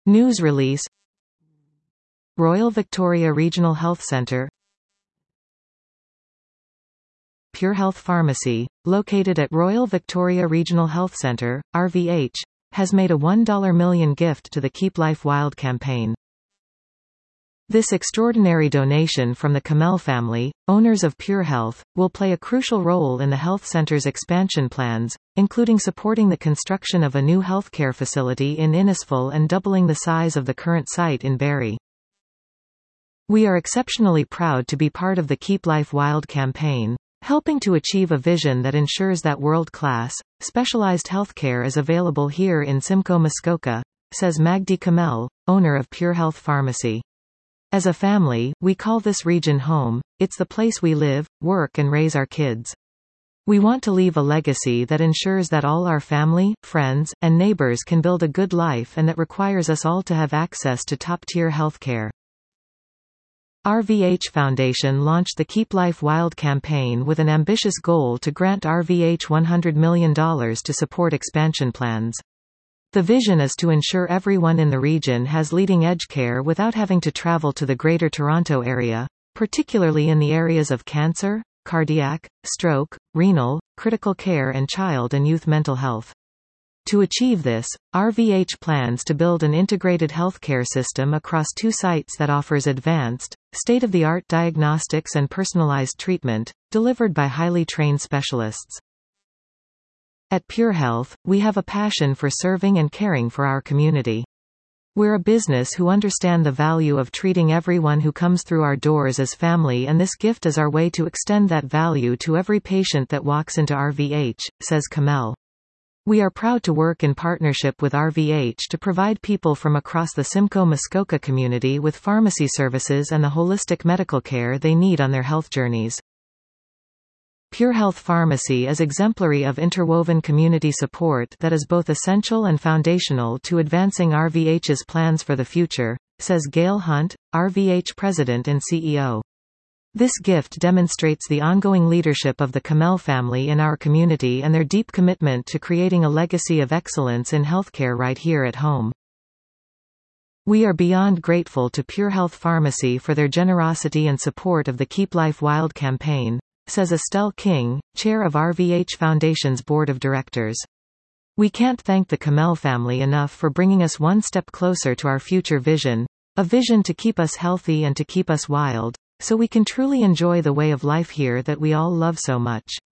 News release. Royal Victoria Regional Health Centre. Pure Health Pharmacy, located at Royal Victoria Regional Health Centre, RVH, has made a $1 million gift to the Keep Life Wild campaign. This extraordinary donation from the Kamel family, owners of Pure Health, will play a crucial role in the health centre's expansion plans, including supporting the construction of a new healthcare facility in Innisfil and doubling the size of the current site in Barrie. We are exceptionally proud to be part of the Keep Life Wild campaign, helping to achieve a vision that ensures that world-class, specialized healthcare is available here in Simcoe, Muskoka, says Magdi Kamel, owner of Pure Health Pharmacy. As a family, we call this region home. It's the place we live, work and raise our kids. We want to leave a legacy that ensures that all our family, friends, and neighbors can build a good life and that requires us all to have access to top-tier healthcare. RVH Foundation launched the Keep Life Wild campaign with an ambitious goal to grant RVH $100 million to support expansion plans. The vision is to ensure everyone in the region has leading-edge care without having to travel to the Greater Toronto Area, particularly in the areas of cancer, cardiac, stroke, renal, critical care and child and youth mental health. To achieve this, RVH plans to build an integrated healthcare system across 2 sites that offers advanced, state-of-the-art diagnostics and personalized treatment, delivered by highly trained specialists. At Pure Health, we have a passion for serving and caring for our community. We're a business who understand the value of treating everyone who comes through our doors as family, and this gift is our way to extend that value to every patient that walks into RVH, says Kamel. We are proud to work in partnership with RVH to provide people from across the Simcoe-Muskoka community with pharmacy services and the holistic medical care they need on their health journeys. Pure Health Pharmacy is exemplary of interwoven community support that is both essential and foundational to advancing RVH's plans for the future, says Gail Hunt, RVH President and CEO. This gift demonstrates the ongoing leadership of the Kamel family in our community and their deep commitment to creating a legacy of excellence in healthcare right here at home. We are beyond grateful to Pure Health Pharmacy for their generosity and support of the Keep Life Wild campaign, says Estelle King, chair of RVH Foundation's board of directors. We can't thank the Kamel family enough for bringing us one step closer to our future vision, a vision to keep us healthy and to keep us wild, so we can truly enjoy the way of life here that we all love so much.